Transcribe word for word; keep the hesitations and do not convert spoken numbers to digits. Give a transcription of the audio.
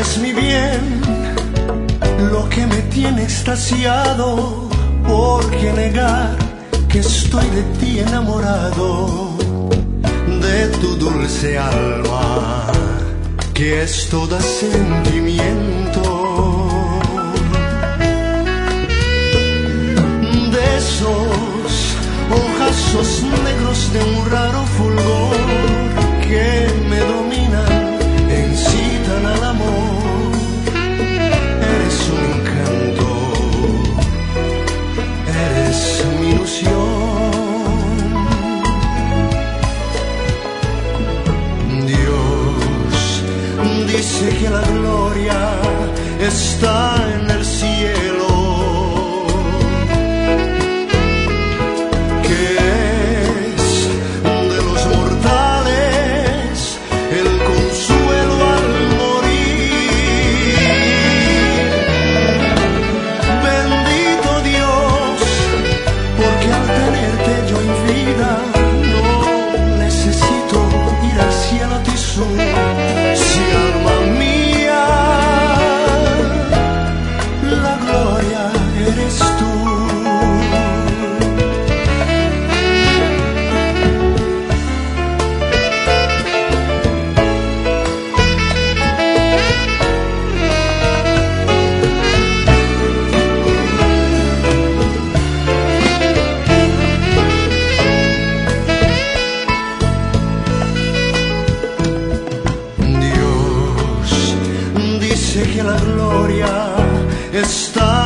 eres mi bien, lo que me tiene extasiado. ¿Por qué negar que estoy de ti enamorado? De tu dulce alma, que es toda sentimiento. De esos ojazos negros de un raro fulgor que me dominan, incitan al amor. Eres un encanto, eres mi ilusión. Dios dice que la gloria está en el cielo, que es de los mortales el consuelo al morir. Bendito Dios, porque al tenerte yo en vida no necesito ir al cielo tisú. Si alma mía, la gloria eres tú. Dios dice que la gloria está